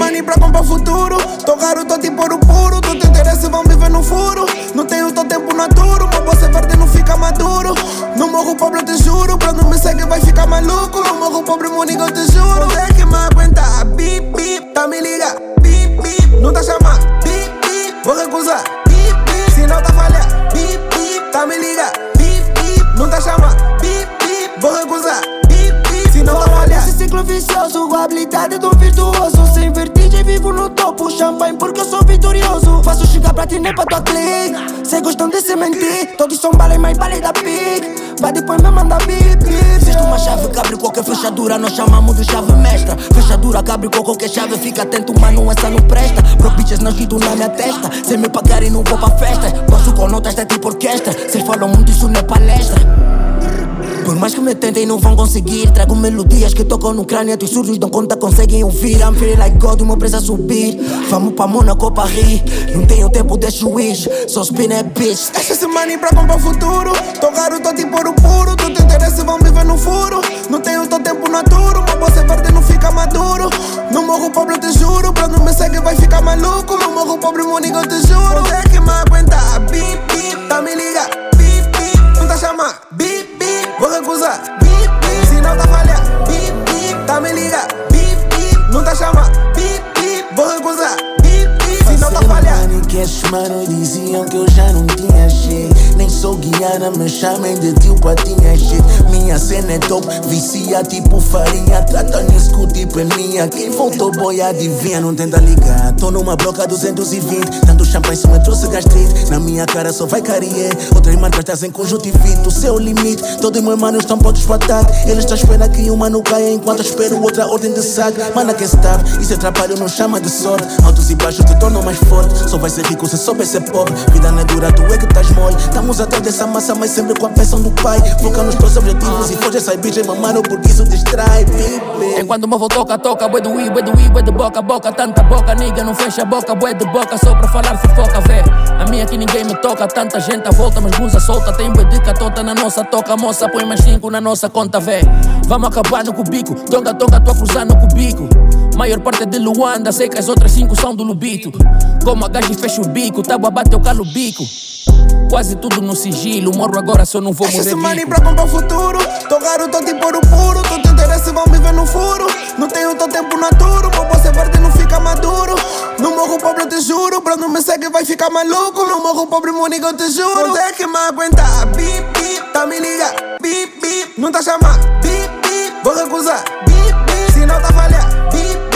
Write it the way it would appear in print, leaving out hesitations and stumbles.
money pra comprar futuro. Tô caro, tô tipo ouro puro. Tu tem interesse, vão viver no furo. Não tenho teu tempo naturo, mas você verde não fica maduro. Não morro pobre, eu te juro. Pra não me segue vai ficar maluco. Não morro pobre, moninho, eu te juro. Não é que me aguenta, bip, bip. Tá me liga, bip, bip. Não tá chamando, bip, bip. Vou recusar, bip, bip. Se não tá falha, bip, bip. Tá me liga, bip, bip. Não tá chamando, bip, bip. Vou recusar, bip, bip. Se não tá falha. Esse ciclo vicioso, a habilidade do virtuoso. Sem vertigem vivo no topo, champanhe porque eu sou vitorioso. Faço chegar pra ti nem pra tua clique. Cê gostam de se mentir, todos são balé, mas balé da pique. Vai depois me manda bip, bip. Existe uma chave que abre qualquer fechadura, nós chamamos de chave mestra. Fechadura que abre com qualquer chave, fica atento, mano, essa não presta. Pro bitches não gido na minha testa, sem me pagarem não vou pra festa. Posso com notas de tipo orquestra, cês falam muito, isso não é palestra. Por mais que me tentem não vão conseguir. Trago melodias que tocam no crânio. Teus surdos dão conta, conseguem ouvir. I'm feeling like God, o meu preço a subir. Vamos pra Mônaco pra rir. Não tenho tempo de juiz, só spin é bitch. Deixa esse money pra comprar futuro. Tô caro, tô tipo ouro puro. Tu tem interesse, vão viver no furo. Não tenho teu tempo naturo, mas você verde não fica maduro. Não morro pobre, eu te juro. Pra não me segue vai ficar maluco. Não morro pobre, moninho, eu te juro. Não é que me aguenta, bip, bip. Tá me liga, bip, bip. Não tá chamando, bip, bip. Vou recusar, bip, bip. Se não tá falha, bip, bip. Tá me liga, bip, bip. Não tá chamando, bip, bip. Vou recusar, bip, bip. Se não tá falha. Que esses manos diziam que eu já não tinha shit. Nem sou guiana, me chamem de tio patinha shit. Minha cena é top, vicia tipo farinha. Trata nisso tipo é minha. Quem voltou boy adivinha, não tenta ligar. Tô numa bloca 220. Tanto champanhe só me trouxe gastrite. Na minha cara só vai carie. Outras marcas trazem conjuntivite. O seu limite, todos meus manos estão prontos para ataque. Eles estão esperando que um mano caia enquanto espero outra ordem de saque. Mana que stop, isso é trabalho, não chama de sorte. Altos e baixos te tornam mais forte. Só vai ser rico se souber ser pobre. Vida não é dura, tu é que estás mole. Estamos atrás dessa massa, mas sempre com a pressão do pai. Foca nos teus objetivos e foge essa bitch, mamano, porque isso distrai. Enquanto o movo toca, toca. Bué do i, bué do i, bué de boca, boca. Tanta boca, nigga, não fecha a boca. Bué de boca, só pra falar fofoca, vê. A minha aqui ninguém me toca. Tanta gente à volta, mas bunza solta. Tem bué de catota na nossa toca. Moça, põe mais 5 na nossa conta, vê. Vamos acabar no cubico. Tonga, tonga, tô a cruzar no cubico. Maior parte é de Luanda, sei que as outras 5 são do Lubito. Como a gaja fecha o bico, tábua bate eu calo o bico. Quase tudo no sigilo, morro agora só não vou morrer esse rico. money pra comprar futuro. Tô caro, tô tipo ouro puro. Tu tem interesse, vão viver no furo. Não tenho teu tempo naturo, mas você verde não fica maduro. Não morro pobre, eu te juro. Pra não me segue vai ficar maluco. Não morro pobre, moninho, eu te juro. Não é que me aguenta, bip, bip. Tá me liga, bip, bip. Não tá chamando, bip, bip. Vou recusar, bip, bip. Se não tá falha, bip, bip.